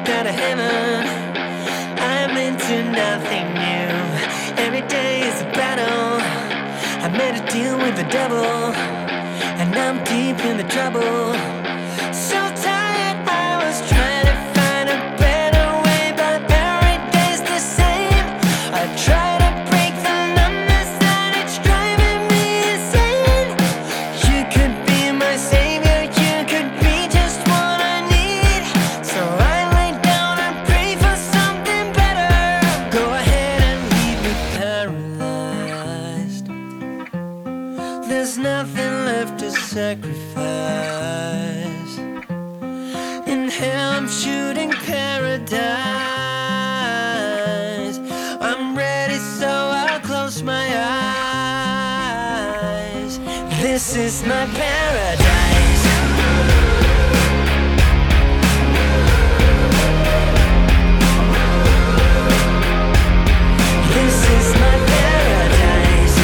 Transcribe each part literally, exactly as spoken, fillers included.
out of heaven. I'm into nothing new. Every day is a battle. I made a deal with the devil, and I'm deep in the trouble. So tired, I was trying to find a better way, but every day's the same. I try to break the numbness that it's driving me insane. You could be my savior, you could be just what I need. So I lay down and pray for something better. Go ahead and leave me paralyzed. There's nothing left to sacrifice. In hell I'm shooting paradise. I'm ready, so I'll close my eyes. This is my paradise. This is my paradise.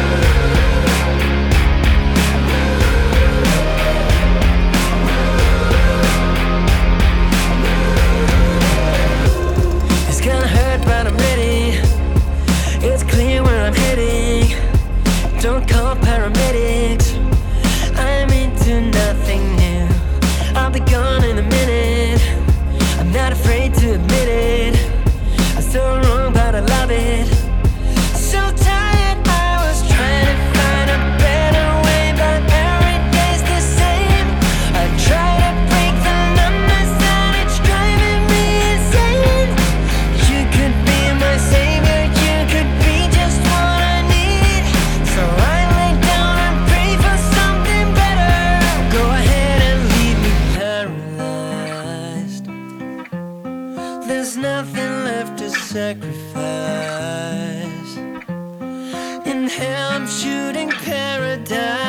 It's gonna hurt, but I'm ready. It's clear where I'm heading. Don't call paramedics. I'm into nothing new. I'll be gone in a minute. I'm not afraid to admit it. I'm so wrong, but I love it. So tired, I was trying to find a better way, but every day's the same. I try to break the numbness that it's driving me insane. You could be my savior, you could be just what I need. So I lay down and pray for something better. Go ahead and leave me paralyzed. There's nothing left to sacrifice. In hell I'm shooting paradise.